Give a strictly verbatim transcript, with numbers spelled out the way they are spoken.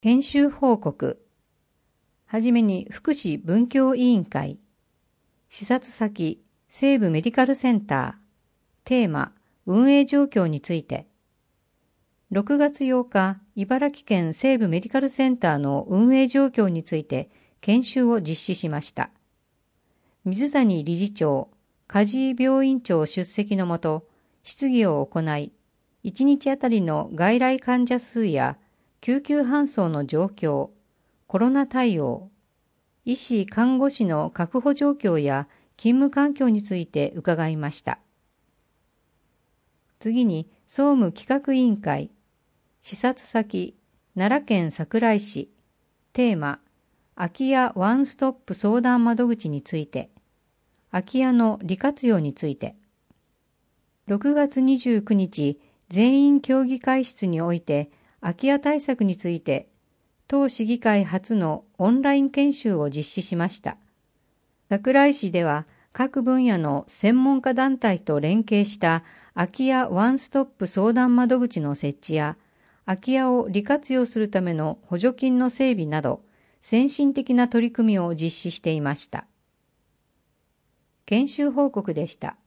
研修報告。はじめに福祉文教委員会。視察先、西部メディカルセンター。テーマ、運営状況について。ろくがつようか、茨城県西部メディカルセンターの運営状況について研修を実施しました。水谷理事長、梶井病院長出席のもと、質疑を行い、いちにちあたりの外来患者数や救急搬送の状況、コロナ対応、医師・看護師の確保状況や勤務環境について伺いました。次に、総務企画委員会、視察先、奈良県桜井市、テーマ、空き家ワンストップ相談窓口について、空き家の利活用について、ろくがつにじゅうくにち、全員協議会室において、空き家対策について、当市議会初のオンライン研修を実施しました。桜井市では各分野の専門家団体と連携した空き家ワンストップ相談窓口の設置や、空き家を利活用するための補助金の整備など、先進的な取り組みを実施していました。研修報告でした。